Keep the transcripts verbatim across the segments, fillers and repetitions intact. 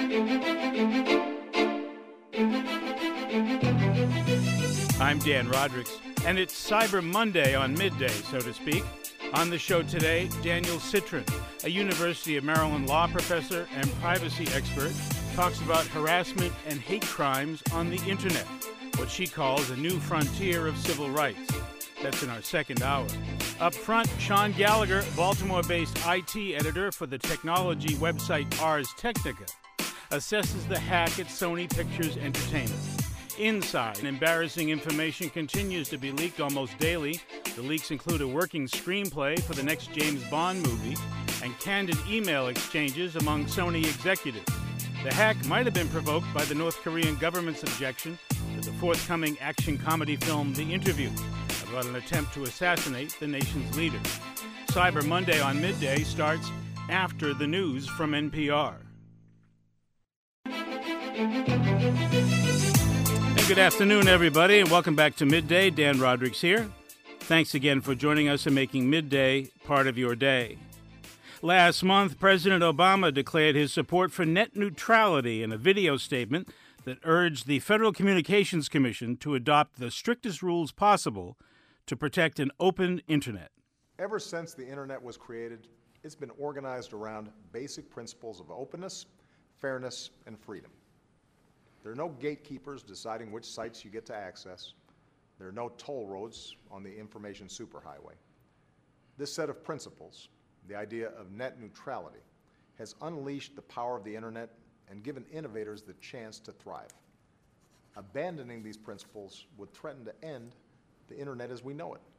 I'm Dan Rodricks, and it's Cyber Monday on midday, so to speak. On the show today, Daniel Citrin, a University of Maryland law professor and privacy expert, talks about harassment and hate crimes on the internet, what she calls a new frontier of civil rights. That's in our second hour. Up front, Sean Gallagher, Baltimore-based I T editor for the technology website Ars Technica, assesses the hack at Sony Pictures Entertainment. Inside, embarrassing information continues to be leaked almost daily. The leaks include a working screenplay for the next James Bond movie and candid email exchanges among Sony executives. The hack might have been provoked by the North Korean government's objection to the forthcoming action comedy film The Interview, about an attempt to assassinate the nation's leader. Cyber Monday on midday starts after the news from N P R. And good afternoon, everybody, and welcome back to Midday. Dan Rodricks here. Thanks again for joining us and making midday part of your day. Last month, President Obama declared his support for net neutrality in a video statement that urged the Federal Communications Commission to adopt the strictest rules possible to protect an open internet. Ever since the internet was created, it's been organized around basic principles of openness, fairness, and freedom. There are no gatekeepers deciding which sites you get to access. There are no toll roads on the information superhighway. This set of principles, the idea of net neutrality, has unleashed the power of the internet and given innovators the chance to thrive. Abandoning these principles would threaten to end the internet as we know it.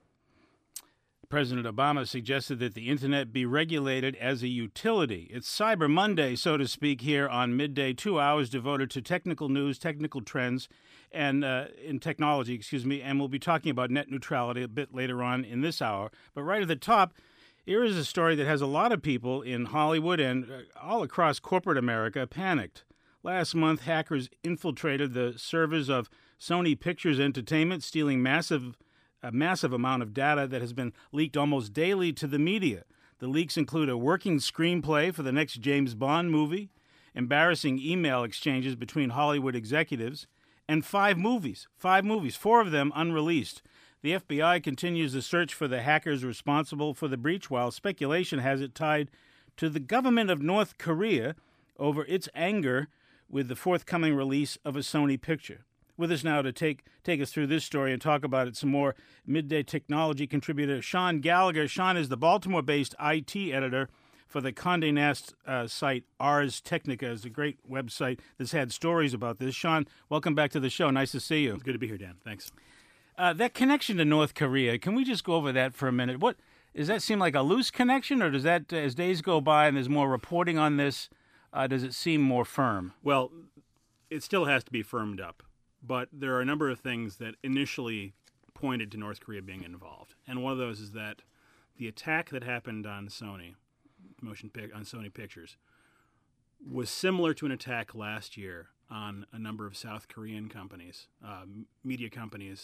President Obama suggested that the internet be regulated as a utility. It's Cyber Monday, so to speak, here on Midday, two hours devoted to technical news, technical trends, and uh, in technology, excuse me, and we'll be talking about net neutrality a bit later on in this hour. But right at the top, here is a story that has a lot of people in Hollywood and all across corporate America panicked. Last month, hackers infiltrated the servers of Sony Pictures Entertainment, stealing massive a massive amount of data that has been leaked almost daily to the media. The leaks include a working screenplay for the next James Bond movie, embarrassing email exchanges between Hollywood executives, and five movies, five movies, four of them unreleased. The F B I continues the search for the hackers responsible for the breach, while speculation has it tied to the government of North Korea over its anger with the forthcoming release of a Sony picture. With us now to take take us through this story and talk about it some more, Midday Technology contributor Sean Gallagher. Sean is the Baltimore-based I T editor for the Condé Nast uh, site Ars Technica. It's a great website that's had stories about this. Sean, welcome back to the show. Nice to see you. It's good to be here, Dan. Thanks. Uh, that connection to North Korea, can we just go over that for a minute? What does that seem like, a loose connection, or does that, as days go by and there's more reporting on this, uh, does it seem more firm? Well, it still has to be firmed up. But there are a number of things that initially pointed to North Korea being involved. And one of those is that the attack that happened on Sony, motion pic- on Sony Pictures, was similar to an attack last year on a number of South Korean companies, uh, media companies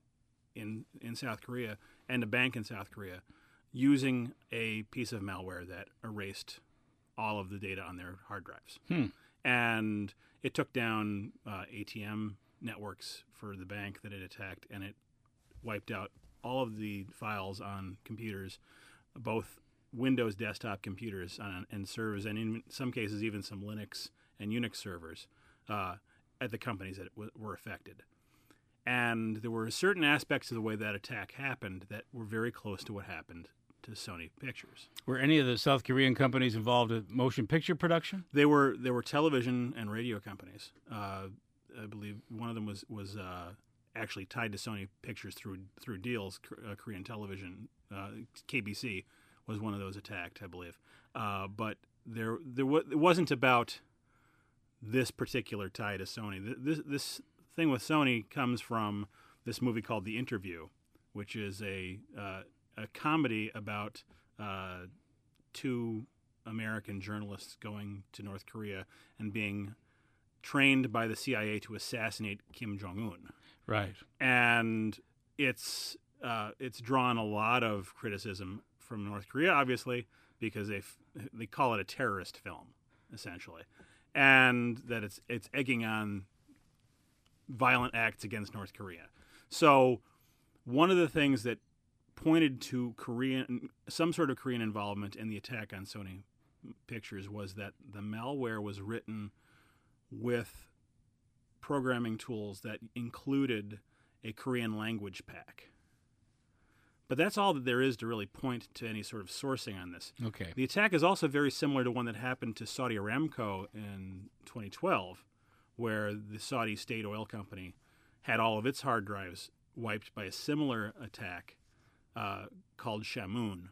in in South Korea, and a bank in South Korea, using a piece of malware that erased all of the data on their hard drives. Hmm. And it took down uh, A T M networks for the bank that it attacked, and it wiped out all of the files on computers, both Windows desktop computers on, and servers, and in some cases even some Linux and Unix servers uh, at the companies that w- were affected. And there were certain aspects of the way that attack happened that were very close to what happened to Sony Pictures. Were any of the South Korean companies involved in motion picture production? They were they were television and radio companies. Uh, I believe one of them was was uh, actually tied to Sony Pictures through through deals. Uh, Korean Television, uh, K B C, was one of those attacked, I believe. Uh, but there there w- it wasn't about this particular tie to Sony. This this thing with Sony comes from this movie called The Interview, which is a uh, a comedy about uh, two American journalists going to North Korea and being trained by the C I A to assassinate Kim Jong-un. Right. And it's uh, it's drawn a lot of criticism from North Korea, obviously, because they f- they call it a terrorist film, essentially. and that it's it's egging on violent acts against North Korea. So one of the things that pointed to Korean, some sort of Korean involvement in the attack on Sony Pictures was that the malware was written with programming tools that included a Korean language pack. But that's all that there is to really point to any sort of sourcing on this. Okay. The attack is also very similar to one that happened to Saudi Aramco in twenty twelve, where the Saudi state oil company had all of its hard drives wiped by a similar attack uh, called Shamoon.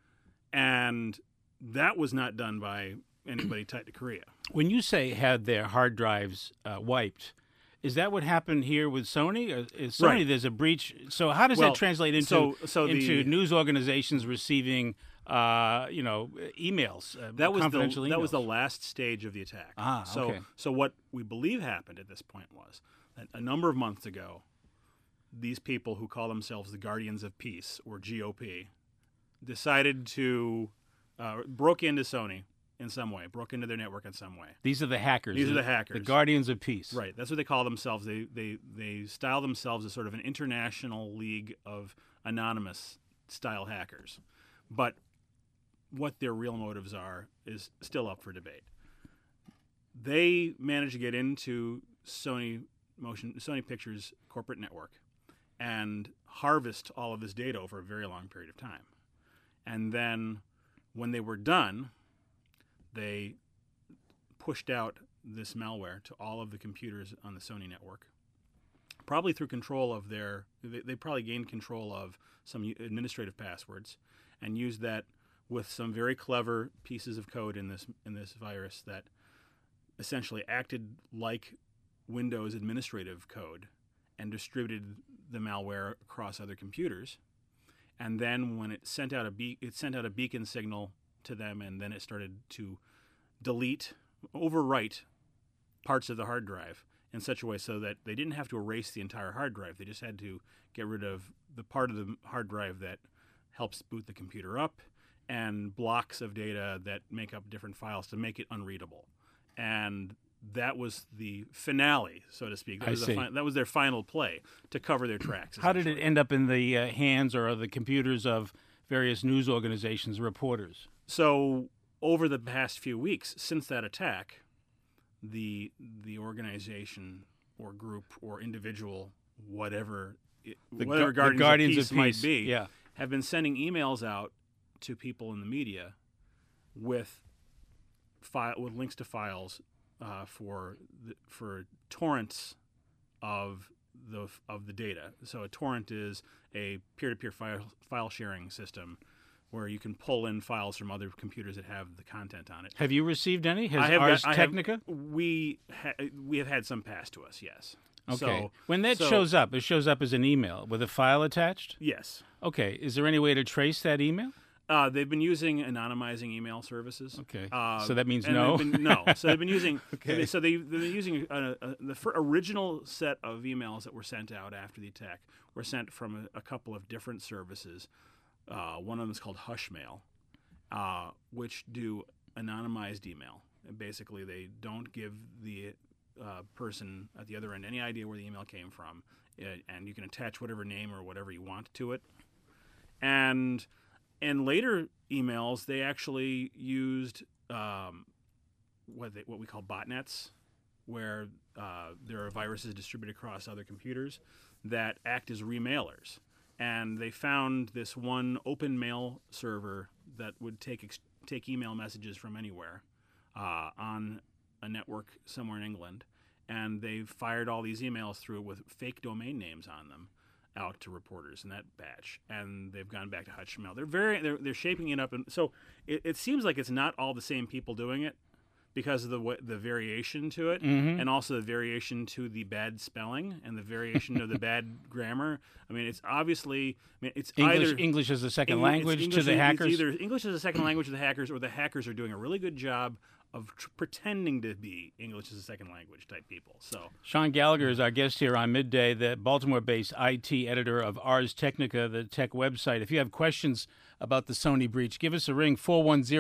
And that was not done by anybody tied to Korea. When you say had their hard drives uh, wiped, is that what happened here with Sony? Or is Sony, Right. there's a breach. So how does Well, that translate into so- so into the- news organizations receiving, uh, you know, emails, uh, That was the confidential emails? that was the last stage of the attack. Ah, so okay. so what we believe happened at this point was that a number of months ago, these people who call themselves the Guardians of Peace, or G O P, decided to uh, broke into Sony in some way, broke into their network in some way. These are the hackers. These are the hackers. The Guardians of Peace. Right, that's what they call themselves. They they they style themselves as sort of an international league of anonymous style hackers, but what their real motives are is still up for debate. They managed to get into Sony Motion, Sony Pictures corporate network, and harvest all of this data over a very long period of time. And then, when they were done, they pushed out this malware to all of the computers on the Sony network, probably through control of their, they, they probably gained control of some administrative passwords, and used that with some very clever pieces of code in this in this virus that essentially acted like Windows administrative code and distributed the malware across other computers. And then when it sent out a be- it sent out a beacon signal to them, and then it started to delete, overwrite parts of the hard drive in such a way so that they didn't have to erase the entire hard drive. They just had to get rid of the part of the hard drive that helps boot the computer up and blocks of data that make up different files to make it unreadable. And that was the finale, so to speak. That, I was, the see. fi- that was their final play to cover their tracks. How did it essentially. end up in the uh, hands or the computers of various news organizations, reporters? So over the past few weeks, since that attack, the the organization or group or individual, whatever it, The whatever gu- the Guardians, Guardians of, Peace of Peace, might be, yeah. have been sending emails out to people in the media with file with links to files uh, for the, for torrents of the of the data. So a torrent is a peer-to-peer file file sharing system where you can pull in files from other computers that have the content on it. Have you received any? Has I have Ars got- I have- Technica? we ha- we have had some passed to us, yes. Okay. So, when that so- shows up, it shows up as an email with a file attached? yes. Okay. Is there any way to trace that email? Uh, they've been using anonymizing email services. Okay. Uh, So that means and no? they've been- no. So they've been using. Okay. So they, they've been using a, a, the fir- original set of emails that were sent out after the attack were sent from a, a couple of different services. Uh, one of them is called Hushmail, uh, which do anonymized email. And basically, they don't give the uh, person at the other end any idea where the email came from, uh, and you can attach whatever name or whatever you want to it. And in later emails, they actually used um, what they, what we call botnets, where uh, there are viruses distributed across other computers that act as remailers. And they found this one open mail server that would take ex- take email messages from anywhere uh, on a network somewhere in England, and they fired all these emails through with fake domain names on them out to reporters in that batch, and they've gone back to Hushmail. They're very they're, they're shaping it up, and so it, it seems like it's not all the same people doing it because of the wa- the variation to it, Mhm. and also the variation to the bad spelling and the variation of the bad grammar. I mean, it's obviously I mean, it's English, either English as a second Eng- language it's to English- the it's hackers? either English as a second language to the hackers, or the hackers are doing a really good job of tr- pretending to be English as a second language type people. So Sean Gallagher is our guest here on Midday, the Baltimore-based I T editor of Ars Technica, the tech website. If you have questions about the Sony breach, give us a ring, four one zero,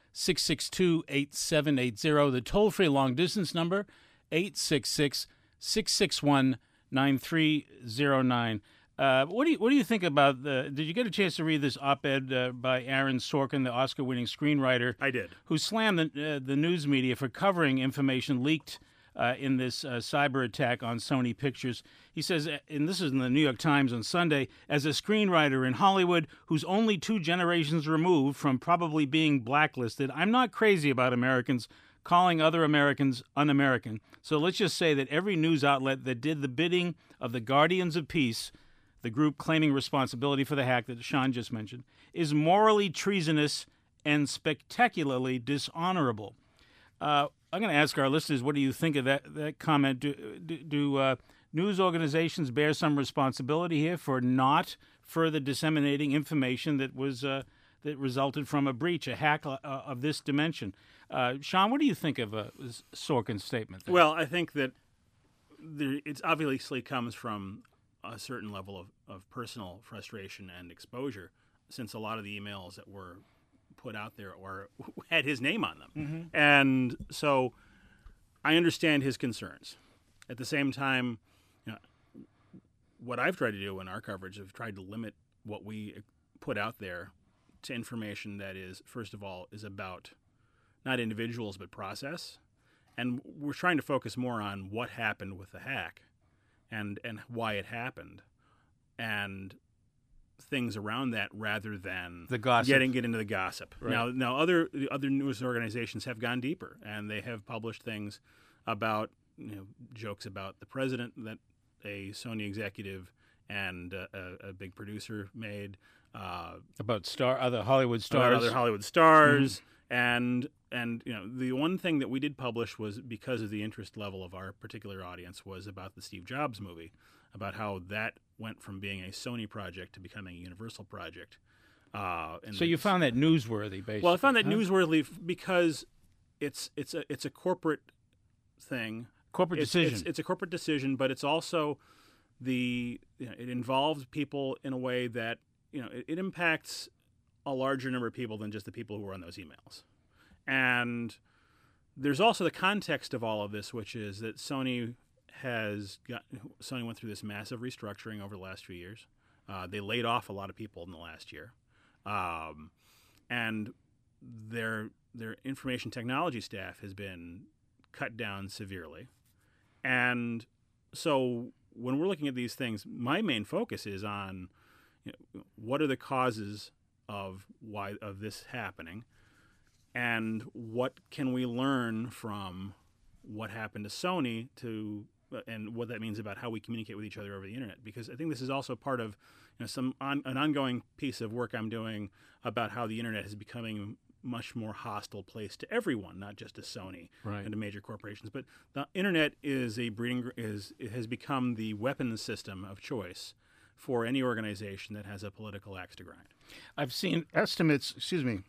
six six two, eight seven eight zero. The toll-free long-distance number, eight six six, six six one, nine three zero nine. Uh, what do you what do you think about the? Did you get a chance to read this op-ed uh, by Aaron Sorkin, the Oscar-winning screenwriter? I did. Who slammed the uh, the news media for covering information leaked uh, in this uh, cyber attack on Sony Pictures. He says, and this is in the New York Times on Sunday, as a screenwriter in Hollywood who's only two generations removed from probably being blacklisted, I'm not crazy about Americans calling other Americans un-American. So let's just say that every news outlet that did the bidding of the Guardians of Peace, the group claiming responsibility for the hack that Sean just mentioned, is morally treasonous and spectacularly dishonorable. Uh, I'm going to ask our listeners, what do you think of that, that comment? Do, do, do uh, news organizations bear some responsibility here for not further disseminating information that was uh, that resulted from a breach, a hack uh, of this dimension? Uh, Sean, what do you think of uh, Sorkin's statement there? Well, I think that there, it obviously comes from a certain level of, of personal frustration and exposure, since a lot of the emails that were put out there or had his name on them. Mm-hmm. And so I understand his concerns. At the same time, you know, what I've tried to do in our coverage, I've tried to limit what we put out there to information that is, first of all, is about not individuals but process. And we're trying to focus more on what happened with the hack and and why it happened, and things around that, rather than the gossip. getting get into the gossip. Right. Now, now other other news organizations have gone deeper, and they have published things about, you know, jokes about the president that a Sony executive and uh, a, a big producer made, uh, about star other Hollywood about stars, other Hollywood stars. Mm-hmm. And and you know, the one thing that we did publish was, because of the interest level of our particular audience, was about the Steve Jobs movie, about how that went from being a Sony project to becoming a Universal project. Uh, and so you found that newsworthy, basically. Well, I found that huh? newsworthy because it's it's a it's a corporate thing, corporate it's, decision. It's, it's a corporate decision, but it's also the you know, it involves people in a way that, you know, it, it impacts a larger number of people than just the people who were on those emails. And there's also the context of all of this, which is that Sony has got Sony went through this massive restructuring over the last few years. Uh, they laid off a lot of people in the last year, um, and their their information technology staff has been cut down severely. And so when we're looking at these things, my main focus is on, you know, what are the causes of why of this happening, and what can we learn from what happened to Sony to and what that means about how we communicate with each other over the internet. Because I think this is also part of, you know, some on, an ongoing piece of work I'm doing about how the internet is becoming a much more hostile place to everyone, not just to Sony right. and to major corporations. But the internet is a breeding is it has become the weapons system of choice for any organization that has a political axe to grind. I've seen estimates, excuse me,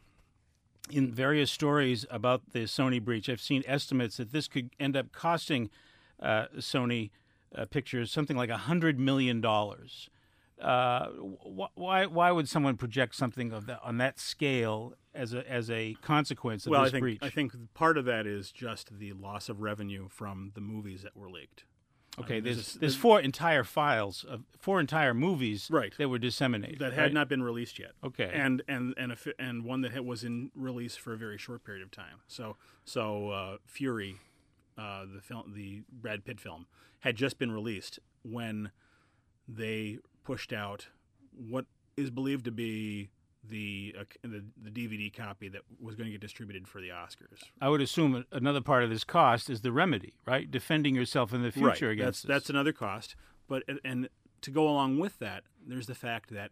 in various stories about the Sony breach. I've seen estimates that this could end up costing uh, Sony uh, Pictures something like one hundred million dollars. Uh, wh- why why would someone project something of that, on that scale as a as a consequence of well, this I think, breach? I think part of that is just the loss of revenue from the movies that were leaked. Okay, Uh, there's there's a- there's four entire files of four entire movies Right. that were disseminated that had right? not been released yet. Okay. and and and a, fi- and one that had, was in release for a very short period of time. So so uh, Fury, uh, the film, the Brad Pitt film, had just been released when they pushed out what is believed to be the uh, the, the D V D copy that was going to get distributed for the Oscars. I would assume another part of this cost is the remedy, right? Defending yourself in the future right. against that's this. that's another cost. But and to go along with that, there's the fact that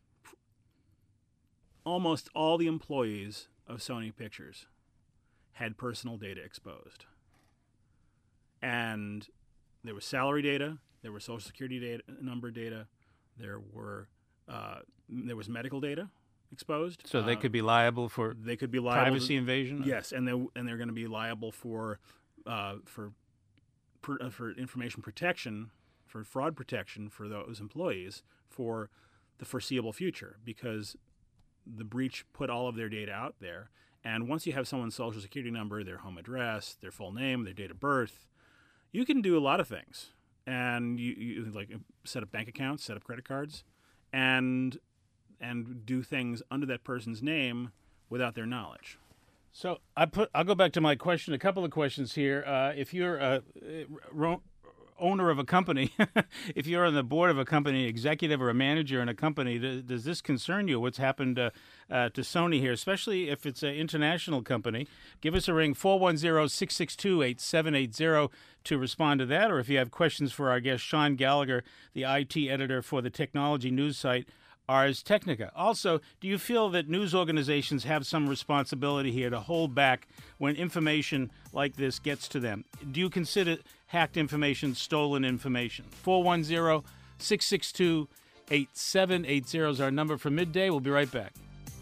almost all the employees of Sony Pictures had personal data exposed, and there was salary data, there was social security data, number data, there were uh, there was medical data exposed. So they Uh, could be liable for they could be liable privacy to, invasion? Yes, and they and they're going to be liable for uh, for per, uh, for information protection, for fraud protection for those employees for the foreseeable future, because the breach put all of their data out there, And once you have someone's social security number, their home address, their full name, their date of birth, you can do a lot of things. And you, you like set up bank accounts, set up credit cards, and and do things under that person's name without their knowledge. So I put. I'll go back to my question. A couple of questions here. Uh, if you're a ro- owner of a company, if you're on the board of a company, executive or a manager in a company, does, does this concern you? What's happened uh, uh, to Sony here, especially if it's an international company? Give us a ring, four one zero, six six two, eight seven eight zero, to respond to that. Or if you have questions for our guest, Sean Gallagher, the I T editor for the technology news site Ars Technica. Also, do you feel that news organizations have some responsibility here to hold back when information like this gets to them? Do you consider hacked information stolen information? four one zero, six six two, eight seven eight zero is our number for midday. We'll be right back.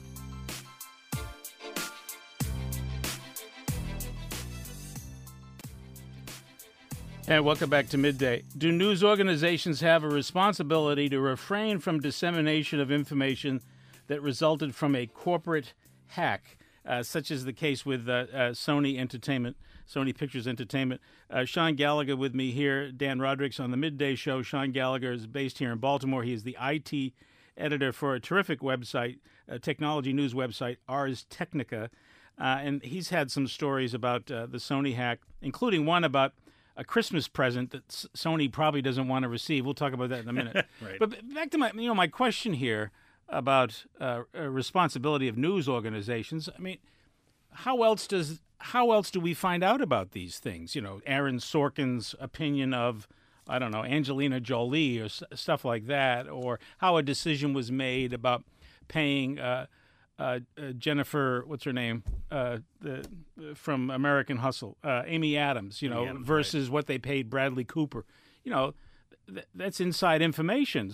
And welcome back to Midday. Do news organizations have a responsibility to refrain from dissemination of information that resulted from a corporate hack, uh, such as the case with uh, uh, Sony Entertainment, Sony Pictures Entertainment? Uh, Sean Gallagher with me here, Dan Rodricks on the Midday Show. Sean Gallagher is based here in Baltimore. He is the I T editor for a terrific website, a technology news website, Ars Technica. Uh, and he's had some stories about uh, the Sony hack, including one about a Christmas present that Sony probably doesn't want to receive. We'll talk about that in a minute. Right. But back to my, you know, my question here about uh, responsibility of news organizations. I mean, how else does how else do we find out about these things? You know, Aaron Sorkin's opinion of, I don't know, Angelina Jolie or s- stuff like that, or how a decision was made about paying uh, uh, uh, Jennifer, what's her name, uh, the, from American Hustle, uh, Amy Adams, you know, Adams, versus right. what they paid Bradley Cooper. You know, th- that's inside information.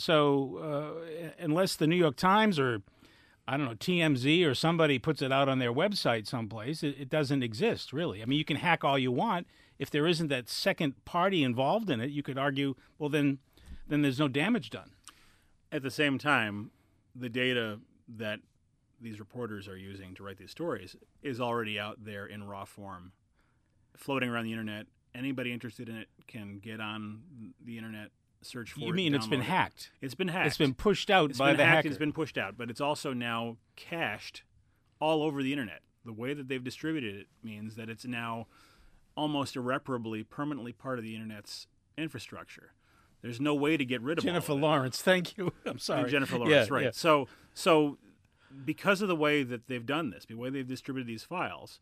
So uh, unless the New York Times or, I don't know, T M Z or somebody puts it out on their website someplace, it, it doesn't exist, really. I mean, you can hack all you want. If there isn't that second party involved in it, you could argue, well, then, then there's no damage done. At the same time, the data that these reporters are using to write these stories is already out there in raw form, floating around the internet. Anybody interested in it can get on the internet, search for it. You mean it's been download it. hacked? It's been hacked. It's been pushed out It's by been the hacked, hacker. It's been pushed out, but it's also now cached all over the internet. The way that they've distributed it means that it's now almost irreparably, permanently part of the internet's infrastructure. There's no way to get rid of Jennifer all of Lawrence, thank you. I'm it. sorry. And Jennifer Lawrence, Yeah, right. yeah. So, so because of the way that they've done this, the way they've distributed these files,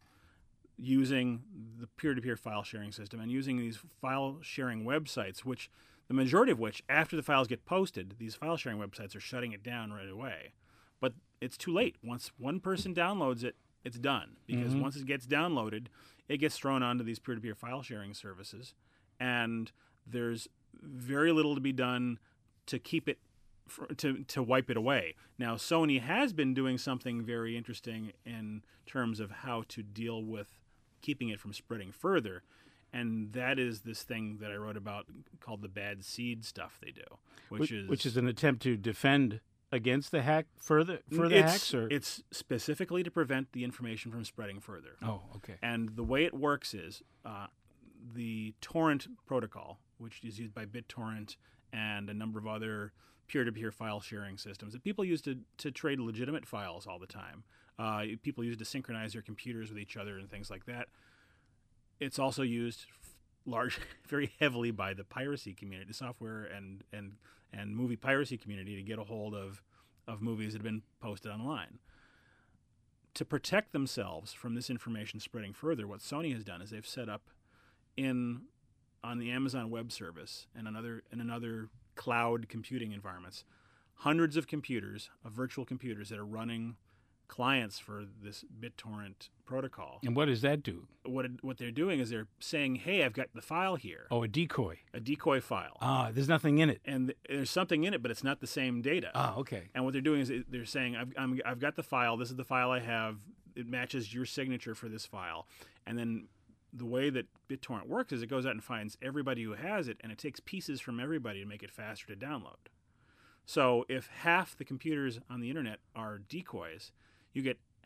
using the peer-to-peer file sharing system and using these file sharing websites, which the majority of which, after the files get posted, these file sharing websites are shutting it down right away. But it's too late. Once one person downloads it, it's done. Because Mhm. once it gets downloaded, it gets thrown onto these peer-to-peer file sharing services. And there's very little to be done to keep it, for, to, to wipe it away. Now, Sony has been doing something very interesting in terms of how to deal with keeping it from spreading further. And that is this thing that I wrote about called the bad seed stuff they do, which, which, is which is an attempt to defend against the hack further further it's, hacks, or it's specifically to prevent the information from spreading further. oh, okay. And the way it works is uh, the torrent protocol, which is used by BitTorrent and a number of other peer-to-peer file sharing systems that people use to, to trade legitimate files all the time. Uh, people use to synchronize their computers with each other and things like that. It's also used large, very heavily by the piracy community, the software and, and, and movie piracy community, to get a hold of, of movies that have been posted online. To protect themselves from this information spreading further, what Sony has done is they've set up in on the Amazon Web Service and another and another cloud computing environments, hundreds of computers, of virtual computers that are running clients for this BitTorrent protocol. And what does that do? What it, what they're doing is they're saying, "Hey, I've got the file here, Oh, a decoy. a decoy file, Ah, there's nothing in it. and th- there's something in it, but it's not the same data." Ah, okay. And what they're doing is it- they're saying, I've, I'm, I've got the file. This is the file I have. It matches your signature for this file. And then the way that BitTorrent works is it goes out and finds everybody who has it, and it takes pieces from everybody to make it faster to download. So if half the computers on the internet are decoys, you get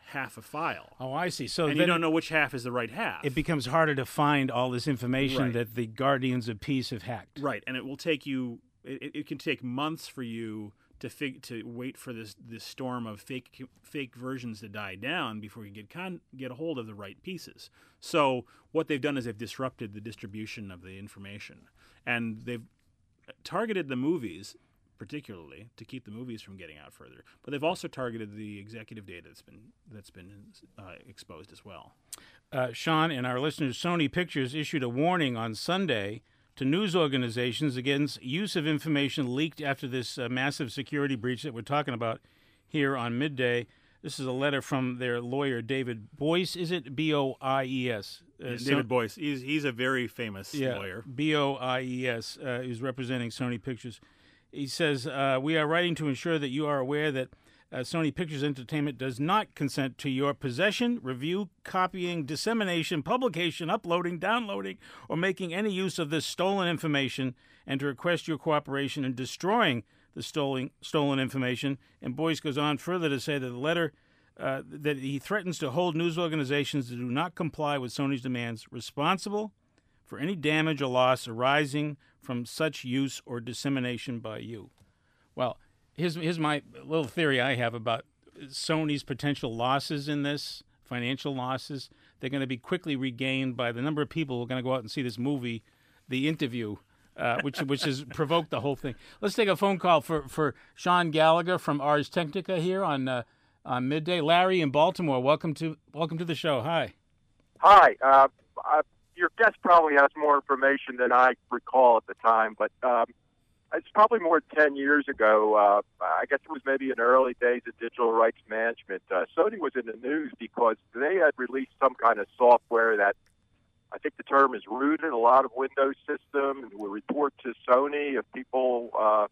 half a file. Oh, I see. So and then you don't know which half is the right half. it becomes harder to find all this information Right. that the Guardians of Peace have hacked. Right, and it will take you. It, it can take months for you to fig, to wait for this this storm of fake fake versions to die down before you get con, get a hold of the right pieces. So what they've done is they've disrupted the distribution of the information, and they've targeted the movies particularly to keep the movies from getting out further. But they've also targeted the executive data that's been that's been uh, exposed as well. Uh, Sean and our listeners, Sony Pictures issued a warning on Sunday to news organizations against use of information leaked after this uh, massive security breach that we're talking about here on Midday. This is a letter from their lawyer, David Boyce. Is it B O I E S? Uh, David so- Boyce, he's he's a very famous yeah, lawyer. B O I E S, uh, who's representing Sony Pictures. He says, uh, we are writing to ensure that you are aware that uh, Sony Pictures Entertainment does not consent to your possession, review, copying, dissemination, publication, uploading, downloading, or making any use of this stolen information, and to request your cooperation in destroying the stolen stolen information. And Boyce goes on further to say that the letter uh, that he threatens to hold news organizations that do not comply with Sony's demands responsible for any damage or loss arising from such use or dissemination by you. Well, here's, here's my little theory I have about Sony's potential losses in this, financial losses. They're going to be quickly regained by the number of people who are going to go out and see this movie, The Interview, uh, which which has provoked the whole thing. Let's take a phone call for, for Sean Gallagher from Ars Technica here on uh, on Midday. Larry in Baltimore, welcome to welcome to the show. Hi. Hi. Uh, uh, your guest probably has more information than I recall at the time, but um, it's probably more than ten years ago. Uh, I guess it was maybe in the early days of digital rights management. Uh, Sony was in the news because they had released some kind of software that I think the term is rooted a lot of Windows systems and would report to Sony if people uh,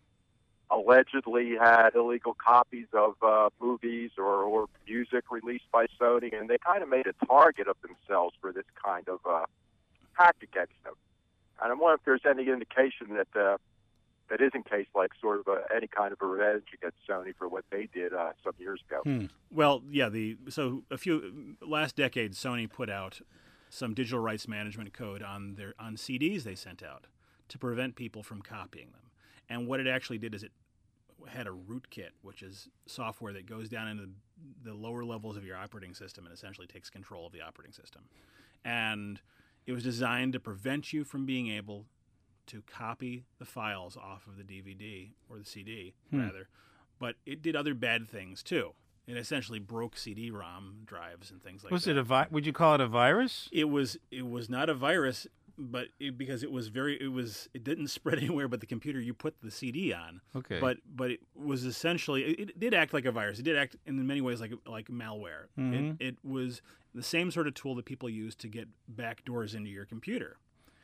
allegedly had illegal copies of uh, movies or, or music released by Sony, and they kind of made a target of themselves for this kind of uh, hack against them. And I'm wondering if there's any indication that uh, that isn't case like sort of a, any kind of a revenge against Sony for what they did uh, some years ago. Hmm. Well, yeah, the so a few last decade, Sony put out some digital rights management code on their on C Ds they sent out to prevent people from copying them. And what it actually did is it had a rootkit, which is software that goes down into the lower levels of your operating system and essentially takes control of the operating system. And it was designed to prevent you from being able to copy the files off of the D V D or the C D, Hmm. rather. But it did other bad things, too. It essentially broke C D ROM drives and things like Was that. it a vi- would you call it a virus? It was it was not a virus, but it, because it was very it was it didn't spread anywhere but the computer you put the C D on. Okay. But but it was essentially it, it did act like a virus. It did act in many ways like like malware. Mhm. It it was the same sort of tool that people use to get backdoors into your computer.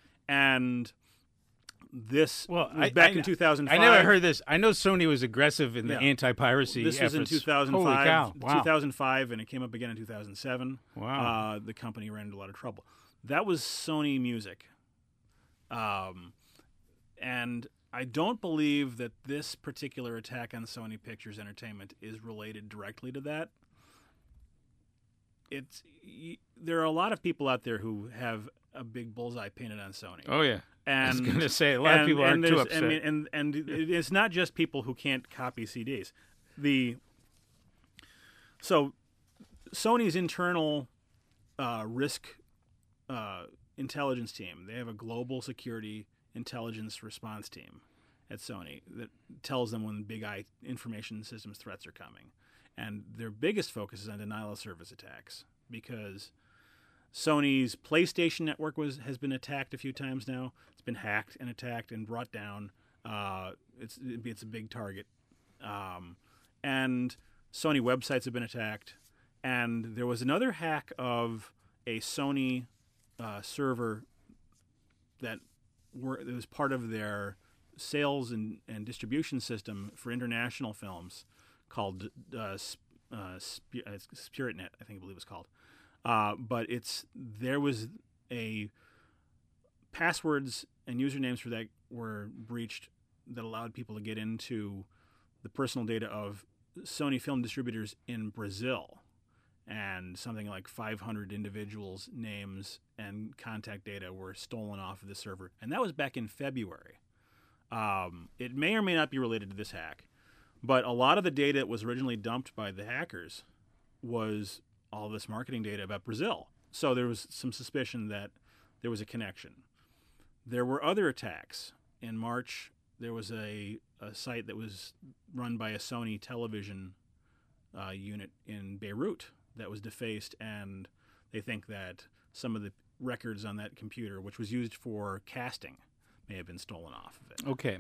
And this Well, was I- back I- in two thousand five. I never heard this. I know Sony was aggressive in the Yeah. anti-piracy This was in efforts. two thousand five. Holy cow! Wow. two thousand five, and it came up again in two thousand seven. Wow. Uh, the company ran into a lot of trouble. That was Sony Music. Um, and I don't believe that this particular attack on Sony Pictures Entertainment is related directly to that. It's y- there are a lot of people out there who have a big bullseye painted on Sony. Oh yeah. And, I was going to say a lot of and- people and aren't too there's- upset. I mean, and and it- it's not just people who can't copy C Ds. The so Sony's internal uh, risk uh, intelligence team. They have a global security intelligence response team at Sony that tells them when big I information systems threats are coming, and their biggest focus is on denial of service attacks because Sony's PlayStation network was has been attacked a few times now. It's been hacked and attacked and brought down. Uh, it's it's a big target, um, and Sony websites have been attacked. And there was another hack of a Sony uh, server that were that was part of their sales and, and distribution system for international films called uh, uh, Sp- uh, SpiritNet, I think I believe it's called. Uh, but it's there was a passwords and usernames for that were breached that allowed people to get into the personal data of Sony film distributors in Brazil. and something like five hundred individuals' names and contact data were stolen off of the server, and that was back in February. Um, it may or may not be related to this hack, but a lot of the data that was originally dumped by the hackers was all this marketing data about Brazil. So there was some suspicion that there was a connection. There were other attacks. In March, there was a, a site that was run by a Sony television uh, unit in Beirut that was defaced, and they think that some of the records on that computer, which was used for casting, may have been stolen off of it. Okay.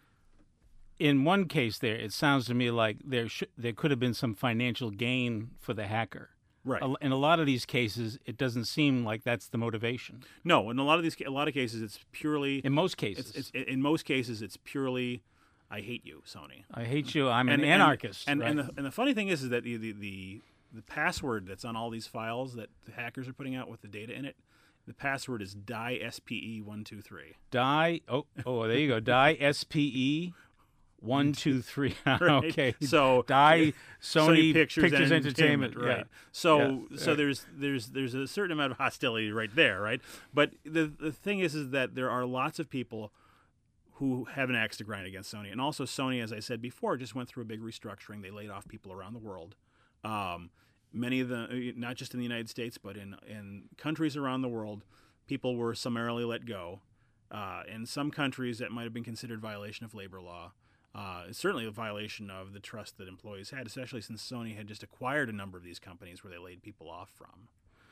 In one case there, it sounds to me like there sh- there could have been some financial gain for the hacker. Right. A- In a lot of these cases, it doesn't seem like that's the motivation. No, in a lot of these, a lot of cases, it's purely. In most cases. It's, it's, in most cases, it's purely, I hate you, Sony. I hate you. I'm And- an and- anarchist. And right? and, the, and the funny thing is, is that the, the the the password that's on all these files that the hackers are putting out with the data in it, the password is die S P E one two three. Die. Oh, oh, there you go. Die S P E one two three. Okay. So Die Sony, Sony Pictures, Pictures and Entertainment. right? Yeah. So Yeah. so there's there's there's a certain amount of hostility right there, right? But the the thing is, is that there are lots of people who have an axe to grind against Sony, and also Sony, as I said before, just went through a big restructuring. They laid off people around the world. Um, many of the, not just in the United States, but in in countries around the world, people were summarily let go. Uh, in some countries, that might have been considered violation of labor law. Uh, it's certainly a violation of the trust that employees had, especially since Sony had just acquired a number of these companies where they laid people off from.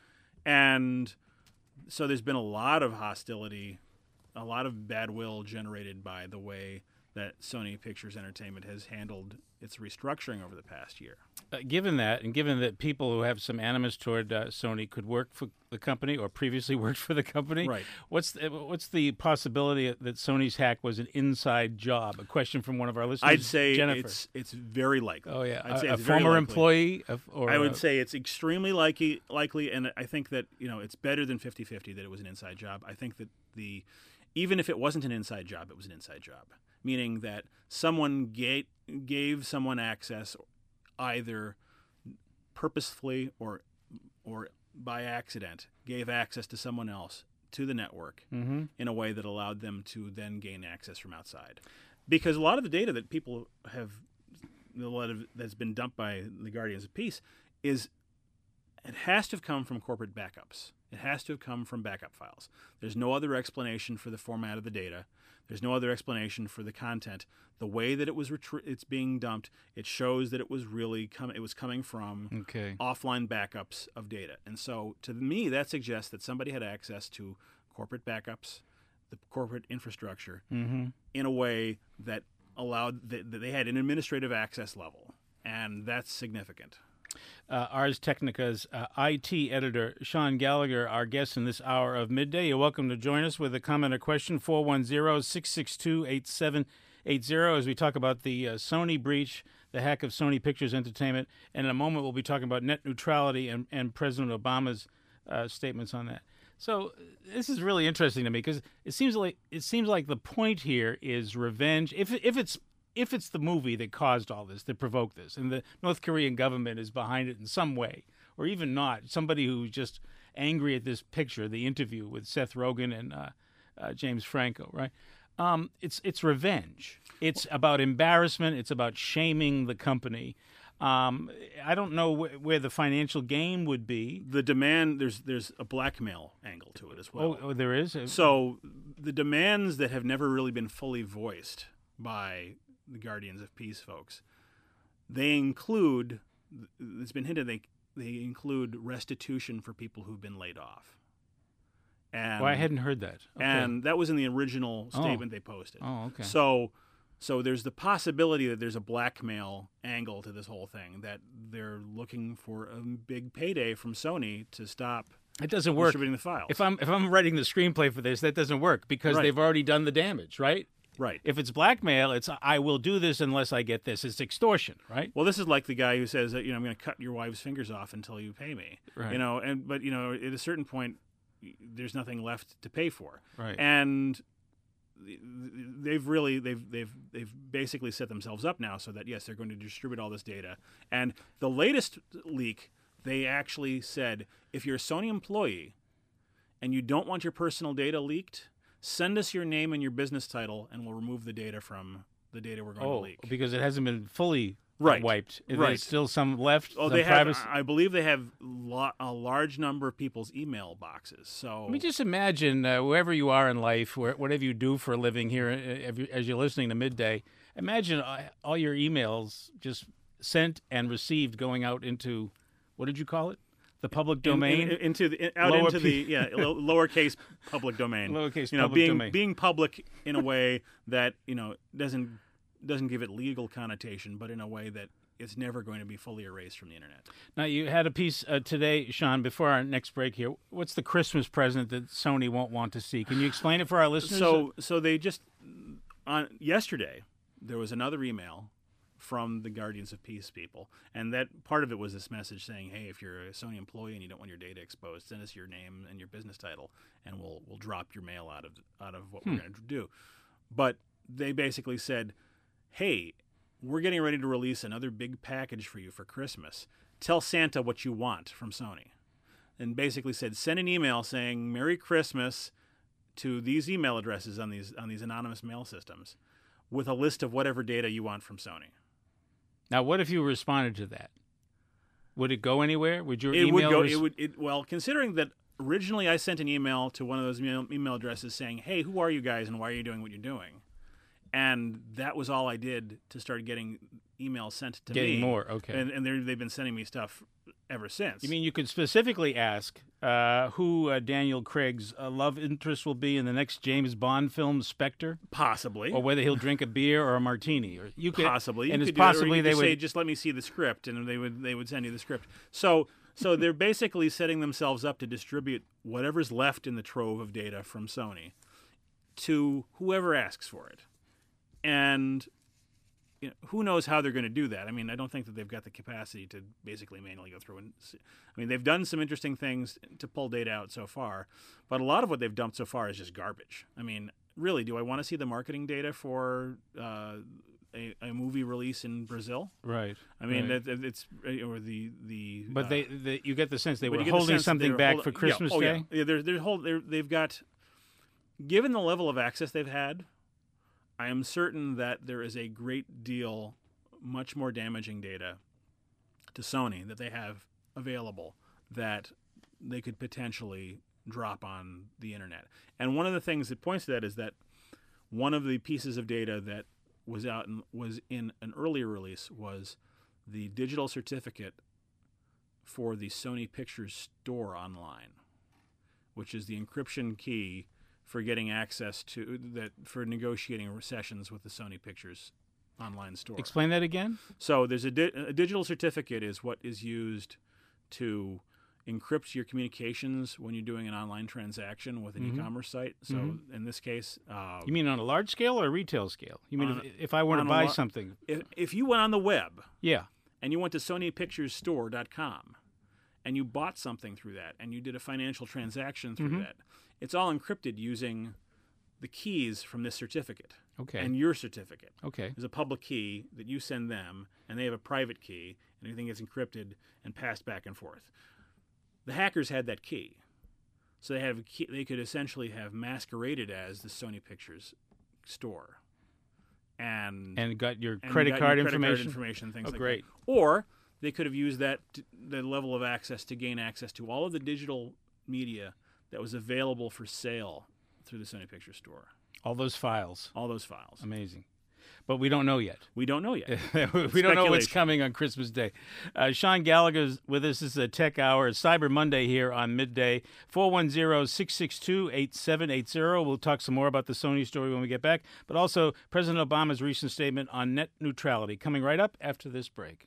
And so there's been a lot of hostility, a lot of bad will generated by the way that Sony Pictures Entertainment has handled its restructuring over the past year. Uh, given that, and given that people who have some animus toward uh, Sony could work for the company or previously worked for the company, Right. What's the, what's the possibility that Sony's hack was an inside job? A question from one of our listeners. I'd say Jennifer. it's it's very likely. Oh yeah, I'd say a, a it's very former likely. employee. Of, or I would uh, say it's extremely likely, likely, and I think that you know it's better than fifty-fifty that it was an inside job. I think that the even if it wasn't an inside job, it was an inside job, meaning that someone gave gave someone access, either purposefully or or by accident, gave access to someone else to the network mm-hmm. in a way that allowed them to then gain access from outside. Because a lot of the data that people have, a lot of that's been dumped by the Guardians of Peace, is it has to have come from corporate backups. It has to have come from backup files. There's no other explanation for the format of the data. There's no other explanation for the content. The way that it was retrie- it's being dumped, it shows that it was really com- it was coming from Okay. offline backups of data. And so to me, that suggests that somebody had access to corporate backups, the corporate infrastructure, Mm-hmm. in a way that allowed that, that they had an administrative access level. And that's significant. Uh, Ars Technica's uh, I T editor, Sean Gallagher, our guest in this hour of midday. You're welcome to join us with a comment or question, four one zero, six six two, eight seven eight zero, as we talk about the uh, Sony breach, the hack of Sony Pictures Entertainment. And in a moment, we'll be talking about net neutrality and, and President Obama's uh, statements on that. So this is really interesting to me because it seems like it seems like the point here is revenge. If if it's if it's the movie that caused all this, that provoked this, and the North Korean government is behind it in some way, or even not, somebody who's just angry at this picture, the interview with Seth Rogen and uh, uh, James Franco, right? Um, it's it's revenge. It's about embarrassment. It's about shaming the company. Um, I don't know wh- where the financial gain would be. The demand, there's there's a blackmail angle to it as well. Oh, oh there is? So the demands that have never really been fully voiced by the Guardians of Peace folks, they include, it's been hinted, they they include restitution for people who've been laid off. And, well, I hadn't heard that. Okay. And that was in the original Oh. statement they posted. Oh, okay. So so there's the possibility that there's a blackmail angle to this whole thing, that they're looking for a big payday from Sony to stop it doesn't work. distributing the files. If I'm if I'm writing the screenplay for this, that doesn't work because Right. they've already done the damage, right? Right. If it's blackmail, it's I will do this unless I get this. It's extortion, right? Well, this is like the guy who says that, you know, I'm going to cut your wife's fingers off until you pay me. Right. You know, and but you know, at a certain point, there's nothing left to pay for. Right. And they've really they've they've they've basically set themselves up now so that yes, they're going to distribute all this data. And the latest leak they actually said, if you're a Sony employee and you don't want your personal data leaked, send us your name and your business title, and we'll remove the data from the data we're going oh, to leak. because it hasn't been fully Right. wiped. Right. There's still some left. Oh, some they privacy. have. I believe they have lo- a large number of people's email boxes. So Let me just imagine, uh, wherever you are in life, where, whatever you do for a living here, uh, as you're listening to Midday, imagine uh, all your emails just sent and received going out into, what did you call it? The public domain? In, in, into the, in, out Lower into P- the yeah lo- lowercase public domain. Lowercase you know, public being domain. being public in a way that you know doesn't doesn't give it legal connotation, but in a way that it's never going to be fully erased from the internet. Now, you had a piece uh, today, Sean, before our next break here. What's the Christmas present that Sony won't want to see? Can you explain it for our listeners? So, so they just on yesterday there was another email from the Guardians of Peace people, and that part of it was this message saying, "Hey, if you're a Sony employee and you don't want your data exposed, send us your name and your business title, and we'll we'll drop your mail out of out of what Hmm. we're going to do." But they basically said, "Hey, we're getting ready to release another big package for you for Christmas. Tell Santa what you want from Sony." And basically said, send an email saying Merry Christmas to these email addresses on these on these anonymous mail systems with a list of whatever data you want from Sony. Now, what if you responded to that? Would it go anywhere? Would your It email would go res- it would it well, considering that originally I sent an email to one of those email, email addresses saying, "Hey, who are you guys and why are you doing what you're doing?" And that was all I did to start getting emails sent to Getting me. more, okay. And, and they're- they've been sending me stuff ever since. You mean you could specifically ask uh, who uh, Daniel Craig's uh, love interest will be in the next James Bond film, Spectre, possibly? or whether he'll drink a beer or a martini, or you could Possibly, and you it's could do that, or possibly you they could would say, "Just let me see the script," and they would they would send you the script. So, so they're basically setting themselves up to distribute whatever's left in the trove of data from Sony to whoever asks for it, and you know, who knows how they're going to do that? I mean, I don't think that they've got the capacity to basically manually go through and see. I mean, they've done some interesting things to pull data out so far, but a lot of what they've dumped so far is just garbage. I mean, really, do I want to see the marketing data for uh, a, a movie release in Brazil? right. I mean, right. that, it's or the the. but uh, they, they, you get the sense they but were you get the holding sense that they something were back hold- for yeah, Christmas oh, Day. Yeah, yeah they're, they're hold, they're, they've got. Given the level of access they've had, I am certain that there is a great deal, much more damaging data to Sony that they have available that they could potentially drop on the internet. And one of the things that points to that is that one of the pieces of data that was out and was in an earlier release was the digital certificate for the Sony Pictures Store online, which is the encryption key for getting access to that for negotiating sessions with the Sony Pictures online store. Explain that again. So there's a, di- a digital certificate is what is used to encrypt your communications when you're doing an online transaction with an Mhm. e-commerce site. So Mhm. in this case, uh, You mean on a large scale or a retail scale? You mean On if, if I want to on a buy lar- something? if, if you went on the web Yeah. and you went to sony pictures store dot com and you bought something through that and you did a financial transaction through Mhm. that, it's all encrypted using the keys from this certificate Okay. and your certificate. okay. There's a public key that you send them, and they have a private key, and everything gets encrypted and passed back and forth. The hackers had that key, so they have a key, they could essentially have masqueraded as the Sony Pictures store, and And got your and credit got card your credit information. card information, things Oh, like great. that. Or they could have used that t- the level of access to gain access to all of the digital media that was available for sale through the Sony Pictures Store. All those files. All those files. Amazing. But we don't know yet. We don't know yet. we don't know what's Speculation. coming on Christmas Day. Uh, Sean Gallagher's with us. This is a Tech Hour. It's Cyber Monday here on Midday. four one zero, six six two, eight seven eight zero. We'll talk some more about the Sony story when we get back. But also President Obama's recent statement on net neutrality. Coming right up after this break.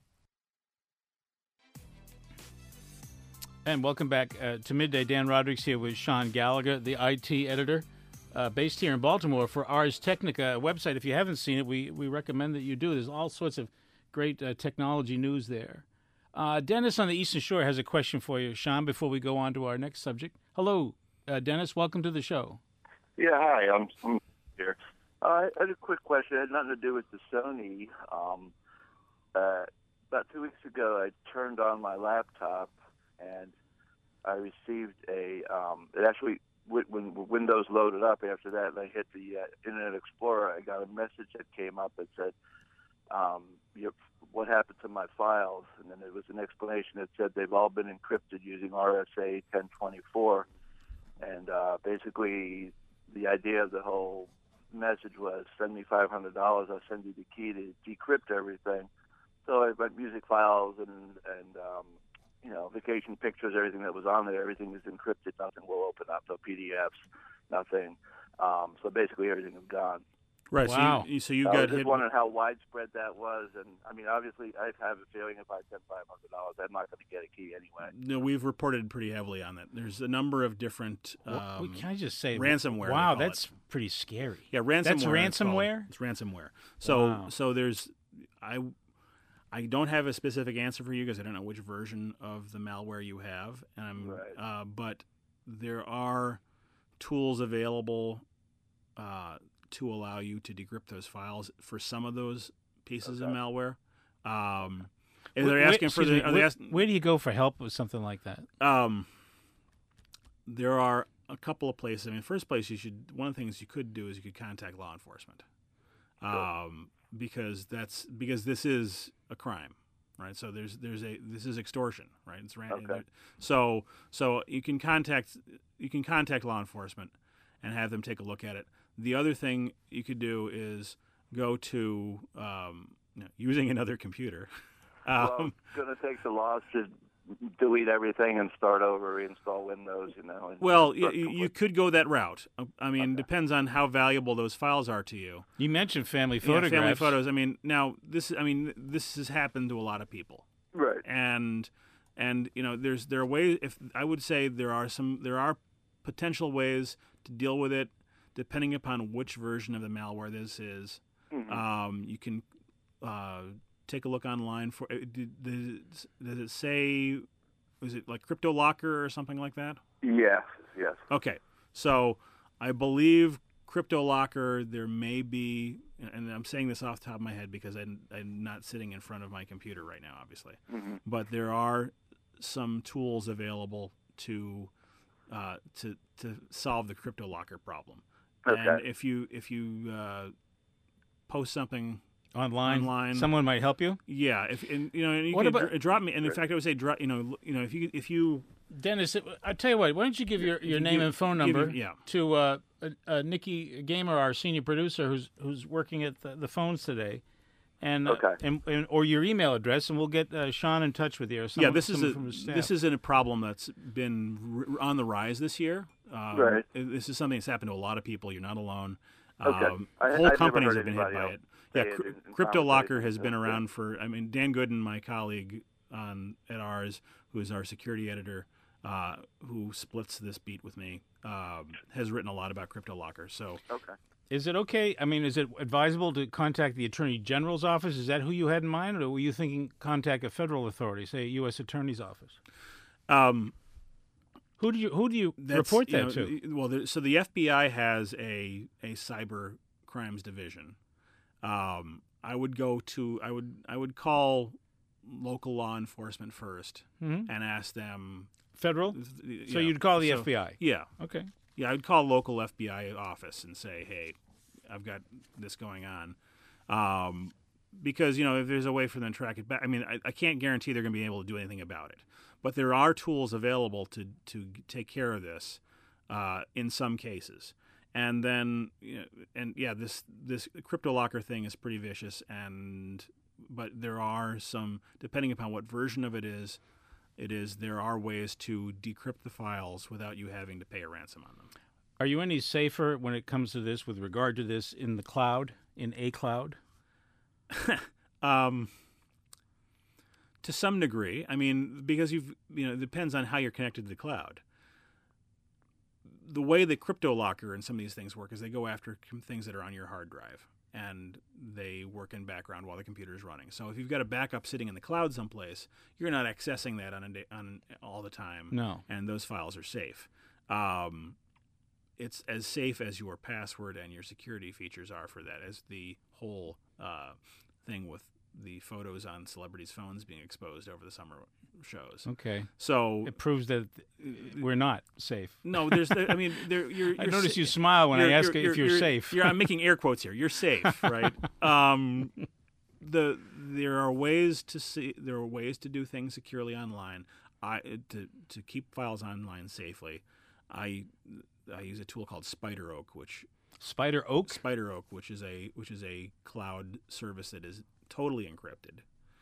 And welcome back uh, to Midday. Dan Rodrigues here with Sean Gallagher, the I T editor, uh, based here in Baltimore for Ars Technica website. If you haven't seen it, we, we recommend that you do. There's all sorts of great uh, technology news there. Uh, Dennis on the Eastern Shore has a question for you, Sean, before we go on to our next subject. Hello, uh, Dennis. Welcome to the show. Yeah, hi. I'm, I'm here. Uh, I had a quick question. It had nothing to do with the Sony. Um, uh, about two weeks ago, I turned on my laptop and I received a. Um, it actually, when Windows loaded up after that, and I hit the uh, Internet Explorer, I got a message that came up that said, um, your, "What happened to my files?" And then there was an explanation that said they've all been encrypted using R S A ten twenty-four, and uh, basically the idea of the whole message was, "Send me five hundred dollars. I'll send you the key to decrypt everything." So I got music files and and um, you know, vacation pictures, everything that was on there, everything is encrypted. Nothing will open up. No P D Fs, nothing. Um, so basically, everything is gone. Right. Wow. So you, so you I got was just hit. wondering how widespread that was, and I mean, obviously, I have a feeling if I send five hundred dollars, I'm not going to get a key anyway. No, we've reported pretty heavily on that. There's a number of different. Um, Well, can I just say ransomware, they Wow, call that's it. pretty scary. Yeah, ransomware. That's it's called. ransomware? It's ransomware. So Wow. so there's I I don't have a specific answer for you because I don't know which version of the malware you have. Um, Right. uh, but there are tools available uh, to allow you to decrypt those files for some of those pieces of Okay. malware. Um, and Where- they're asking where- for excuse the. me, Are they where, asking, where do you go for help with something like that? um, there are a couple of places. I mean, first place you should. One of the things you could do is you could contact law enforcement, um, because that's because this is a crime, right? So there's there's a this is extortion, right? It's ran, Okay. So so you can contact you can contact law enforcement and have them take a look at it. The other thing you could do is go to um, you know, using another computer. Well, Um, it's going to take the laws to delete everything and start over, reinstall Windows, you know. And Well, y- start you, complete- you could go that route. Uh, I mean, Okay. depends on how valuable those files are to you. You mentioned family Yeah, photographs. family photos. I mean, now this. I mean, this has happened to a lot of people, Right. and and you know, there's there are ways. If I would say there are some there are potential ways to deal with it, depending upon which version of the malware this is. Mhm. Um, you can uh, take a look online for. uh, Did, did, does it say? Was it like CryptoLocker or something like that? Yes, yes. Okay, so I believe CryptoLocker, there may be, and I'm saying this off the top of my head because I'm, I'm not sitting in front of my computer right now, obviously, Mhm. but there are some tools available to uh, to to solve the CryptoLocker problem. And Okay. if you if you uh, post something online. online. Someone might help you. yeah, if and, you know, and you What can about- dr- drop me, and in fact, I would say drop. You know, you know, if you if you Dennis, I tell you what. Why don't you give your, your you name give- and phone give number you- yeah. to uh, uh, uh, Nikki Gamer, our senior producer, who's who's working at the, the phones today, and, uh, Okay. and and or your email address, and we'll get uh, Sean in touch with you. Or someone, yeah, this is someone a from the staff. this isn't a problem that's been r- on the rise this year. Um, Right. This is something that's happened to a lot of people. You're not alone. Okay. Um, I- whole I've never companies heard have been hit anybody by else it. Yeah, say it cr- in- in CryptoLocker has conversations. been That's around good. for. I mean, Dan Gooden, my colleague on at ours, who is our security editor, uh, who splits this beat with me, um, has written a lot about CryptoLocker. So Okay. Is it okay? I mean, is it advisable to contact the Attorney General's office? Is that who you had in mind, or were you thinking contact a federal authority, say a U S Attorney's office? um, Who do you who do you That's, report you that know, to? y- Well, there, so the F B I has a a cyber crimes division. Um, I would go to I would I would call local law enforcement first Mhm. and ask them. Federal. you So know, you'd call the so- F B I. Yeah, Okay. yeah. I'd call local F B I office and say, hey, I've got this going on. Um, because, you know, if there's a way for them to track it back, I mean, I, I can't guarantee they're going to be able to do anything about it. But there are tools available to, to take care of this uh, in some cases. And then, you know, and yeah, this this CryptoLocker thing is pretty vicious. And but there are some, depending upon what version of it is, it is there are ways to decrypt the files without you having to pay a ransom on them. Are you any safer when it comes to this with regard to this in the cloud, in a cloud? Um, to some degree, I mean, because you've you know, it depends on how you're connected to the cloud. The way that CryptoLocker and some of these things work is they go after com- things that are on your hard drive, and they work in background while the computer is running. So if you've got a backup sitting in the cloud someplace, you're not accessing that on a day, on all the time. No. And those files are safe. Um, it's as safe as your password and your security features are for that, as the whole uh, thing with the photos on celebrities' phones being exposed over the summer shows. Okay. So It proves that we're not safe. no, there's. There, I mean, there. You're. you're I notice sa- you smile when I you're- ask you're- if you're, you're- safe. You're, I'm making air quotes here. You're safe, right? um, the there are ways to see. There are ways to do things securely online. I to to keep files online safely. I I use a tool called Spider Oak, which Spider Oak? Spider Oak, which is a which is a cloud service that is totally encrypted.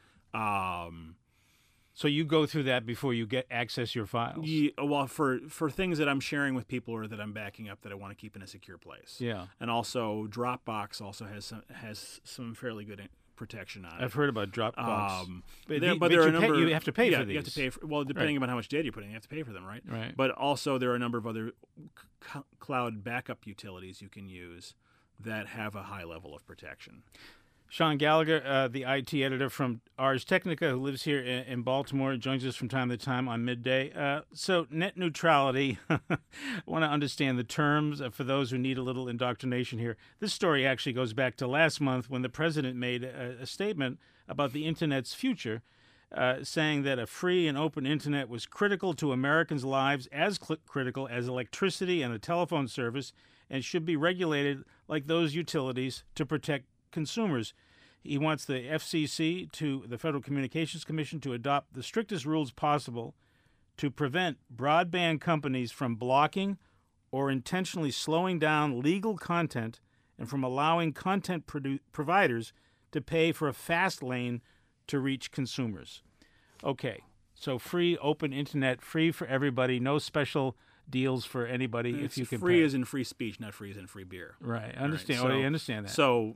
Um, So you go through that before you get access your files. yeah, well, for for things that I'm sharing with people or that I'm backing up that I want to keep in a secure place. Yeah. And also Dropbox also has some has some fairly good protection on it. I've heard about Dropbox. Um, But there, the- but but there are you a pay- number. you have to pay yeah, for You have to these. pay for well, depending on how much data you're putting, you have to pay for them, right? Right. But also there are a number of other c- cloud backup utilities you can use that have a high level of protection. Sean Gallagher, uh, the I T editor from Ars Technica, who lives here in, in Baltimore, joins us from time to time on Midday. Uh, so net neutrality, I want to understand the terms uh, for those who need a little indoctrination here. This story actually goes back to last month when the president made a, a statement about the Internet's future, uh, saying that a free and open Internet was critical to Americans' lives, as cl- critical as electricity and a telephone service, and should be regulated like those utilities to protect consumers. He wants the F C C, to the Federal Communications Commission, to adopt the strictest rules possible to prevent broadband companies from blocking or intentionally slowing down legal content and from allowing content produ- providers to pay for a fast lane to reach consumers. Okay, so free, open internet, free for everybody, no special deals for anybody if It's you can free pay. as in free speech, not free as in free beer. Right, I understand. Right, oh, so- you understand that. So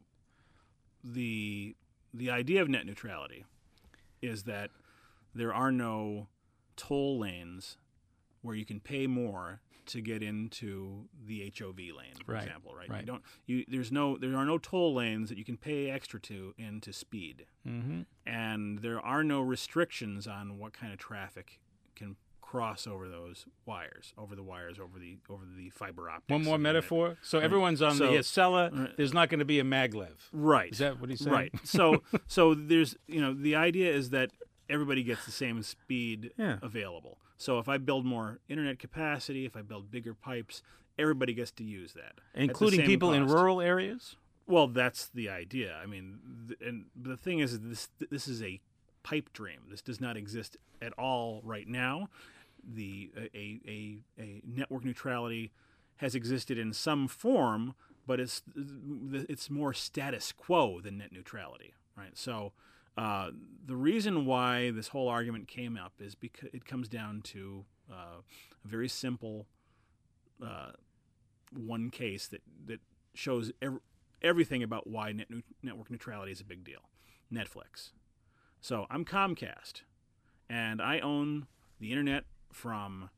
the the idea of net neutrality is that there are no toll lanes where you can pay more to get into the H O V lane, for Right, example, right? right. You don't you there's no there are no toll lanes that you can pay extra to into speed. Mm-hmm. And there are no restrictions on what kind of traffic can cross over those wires, over the wires, over the over the fiber optics. One more of the internet. metaphor. So everyone's on So- the Acela. Right. There's not going to be a maglev. Right. Is that what he's saying? Right. So so there's you know the idea is that everybody gets the same speed Yeah. available. So if I build more internet capacity, if I build bigger pipes, everybody gets to use that, at the Including same people in cost. rural areas? Well, that's the idea. I mean, th- and the thing is, this this is a pipe dream. This does not exist at all right now. The a a, a network neutrality has existed in some form, but it's it's more status quo than net neutrality, right? So uh, the reason why this whole argument came up is because it comes down to uh, a very simple uh, one case that that shows every, everything about why net, network neutrality is a big deal. Netflix. So I'm Comcast, and I own the internet from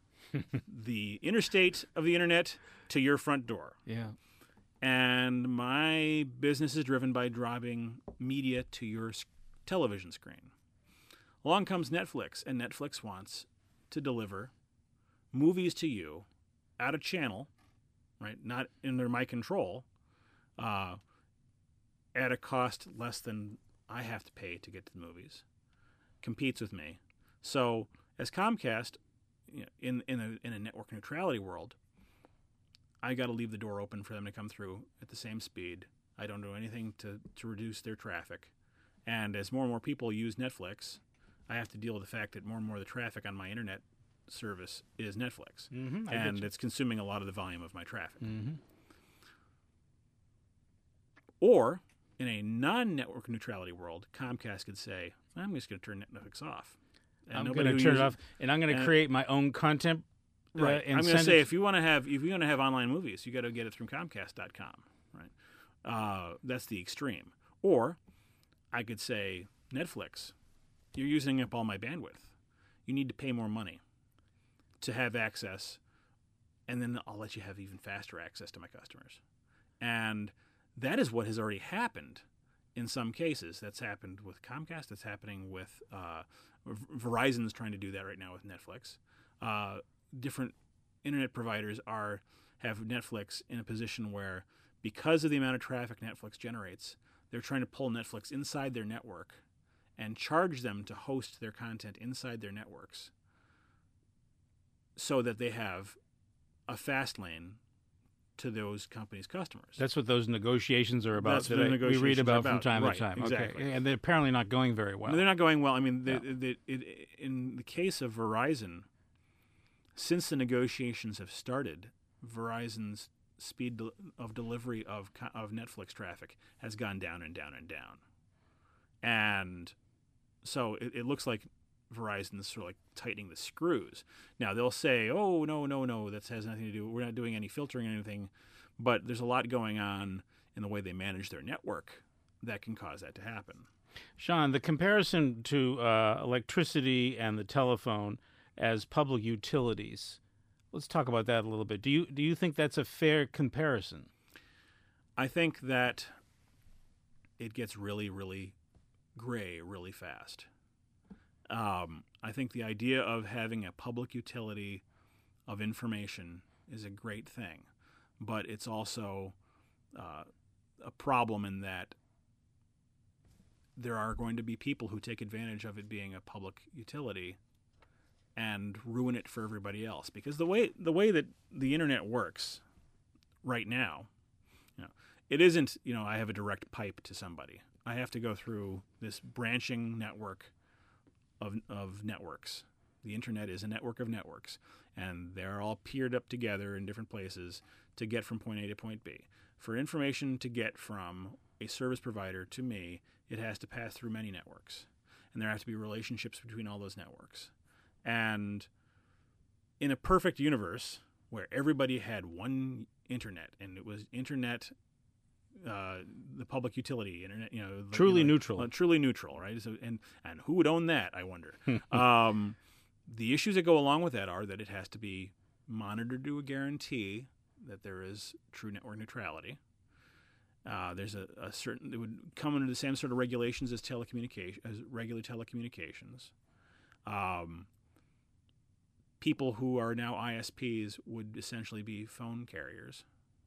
the interstate of the internet to your front door. Yeah. And my business is driven by driving media to your s- television screen. Along comes Netflix, and Netflix wants to deliver movies to you at a channel, right, not under my control, uh, at a cost less than I have to pay to get to the movies. Competes with me. So as Comcast, you know, in in a in a network neutrality world, I got to leave the door open for them to come through at the same speed. I don't do anything to, to reduce their traffic. And as more and more people use Netflix, I have to deal with the fact that more and more of the traffic on my internet service is Netflix. Mm-hmm. I get And you. it's consuming a lot of the volume of my traffic. Mm-hmm. Or, in a non-network neutrality world, Comcast could say, I'm just going to turn Netflix off. And I'm nobody going to who turn it uses- off, and I'm going to and- create my own content. Uh, Right. and I'm going to send say it- if you want to have if you want to have online movies, you got to get it from Comcast dot com, right? Uh, that's the extreme. Or I could say Netflix, you're using up all my bandwidth. You need to pay more money to have access, and then I'll let you have even faster access to my customers. And that is what has already happened in some cases. That's happened with Comcast. That's happening with uh, Verizon's trying to do that right now with Netflix. Uh, different internet providers are have Netflix in a position where, because of the amount of traffic Netflix generates, they're trying to pull Netflix inside their network and charge them to host their content inside their networks so that they have a fast lane to those companies' customers. That's what those negotiations are about. That's what that the I- negotiations we read about, are about. from time Right, to time. exactly. Okay, and they're apparently not going very well. No, they're not going well. I mean, the, the, it, in the case of Verizon, since the negotiations have started, Verizon's speed del- of delivery of co- of Netflix traffic has gone down and down and down. And so it, it looks like Verizon's sort of like tightening the screws. Now, they'll say, oh, no, no, no, that has nothing to do, we're not doing any filtering or anything. But there's a lot going on in the way they manage their network that can cause that to happen. Sean, the comparison to uh, electricity and the telephone as public utilities, let's talk about that a little bit. Do you do you think that's a fair comparison? I think that it gets really, really gray really fast. Um, I think the idea of having a public utility of information is a great thing, but it's also uh, a problem in that there are going to be people who take advantage of it being a public utility and ruin it for everybody else. Because the way the way that the internet works right now, you know, it isn't, you know, I have a direct pipe to somebody. I have to go through this branching network of of networks. The internet is a network of networks, and they're all peered up together in different places to get from point A to point B. For information to get from a service provider to me, it has to pass through many networks, and there have to be relationships between all those networks. And in a perfect universe where everybody had one internet, and it was internet, uh, the public utility internet, you know, Truly you know, neutral. uh, truly neutral, right? So, and and who would own that? I wonder. um, the issues that go along with that are that it has to be monitored to a guarantee that there is true network neutrality. Uh, there's a, a certain it would come under the same sort of regulations as telecommunication as regular telecommunications. Um, people who are now I S Ps would essentially be phone carriers.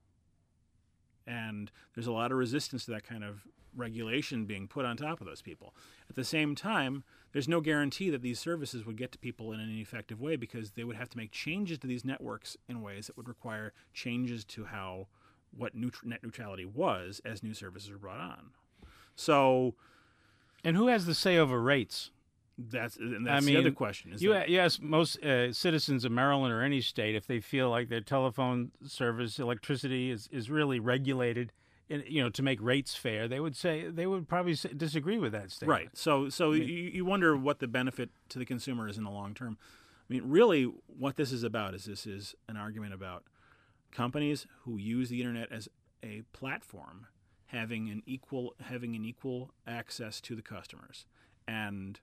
And there's a lot of resistance to that kind of regulation being put on top of those people. At the same time, there's no guarantee that these services would get to people in any effective way, because they would have to make changes to these networks in ways that would require changes to how what neut- net neutrality was as new services are brought on. So, And who has the say over rates? that's and that's I mean, the other question. Is You, that, you ask most uh, citizens of Maryland or any state if they feel like their telephone service, electricity is, is really regulated, in, you know, to make rates fair. They would say they would probably say, disagree with that statement. right. So, so you, you wonder what the benefit to the consumer is in the long term. I mean, really, what this is about is this is an argument about companies who use the internet as a platform having an equal having an equal access to the customers, and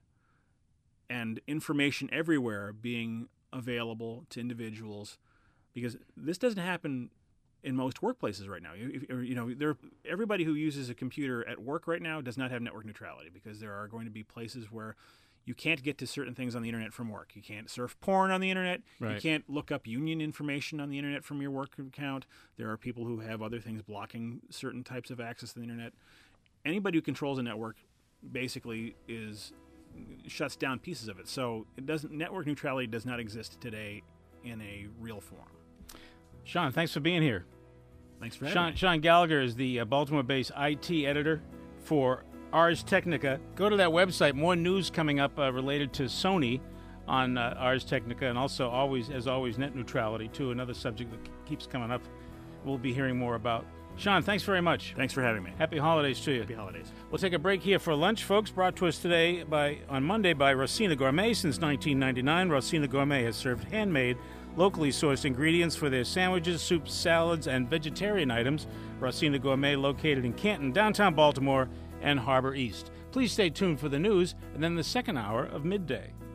and information everywhere being available to individuals, because this doesn't happen in most workplaces right now. You, if, or, you know, there everybody who uses a computer at work right now does not have network neutrality, because there are going to be places where you can't get to certain things on the internet from work. You can't surf porn on the internet. You Right. can't look up union information on the internet from your work account. There are people who have other things blocking certain types of access to the internet. Anybody who controls a network basically is shuts down pieces of it. So it doesn't network neutrality does not exist today in a real form. Sean, thanks for being here. Thanks for having Sean, me. Sean Gallagher is the uh, Baltimore-based I T editor for Ars Technica. Go to that website. More news coming up uh, related to Sony on uh, Ars Technica, and also always, as always, net neutrality too. Another subject that keeps coming up. We'll be hearing more about. Sean, thanks very much. Thanks for having me. Happy holidays to you. Happy holidays. We'll take a break here for lunch, folks. Brought to us today by on Monday by Rosina Gourmet. Since nineteen ninety-nine, Rosina Gourmet has served handmade, locally sourced ingredients for their sandwiches, soups, salads, and vegetarian items. Rosina Gourmet, located in Canton, downtown Baltimore, and Harbor East. Please stay tuned for the news and then the second hour of Midday.